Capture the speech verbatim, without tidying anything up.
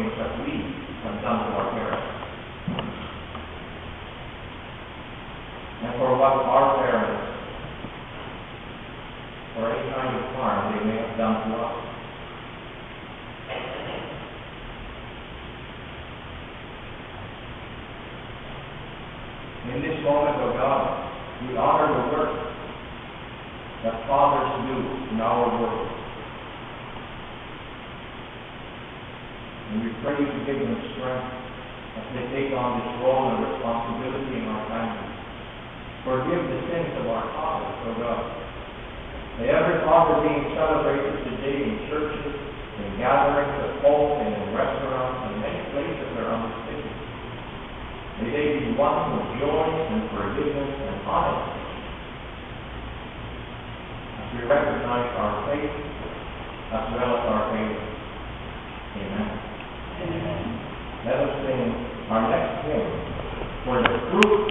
things that we have done to our parents. And for what our parents, or any kind of harm they may have done to us. In this moment, O God, we honor the work that fathers do in our world. And we pray you to give them strength as they take on this role and responsibility in our families. Forgive the sins of our fathers, O God. May every father being celebrated today in churches, in gatherings at home, and in restaurants, and many places around the city. May they be one with joy and forgiveness and honesty as we recognize our faith as well as our failure. Amen. Amen. Let us sing our next hymn, For the Fruit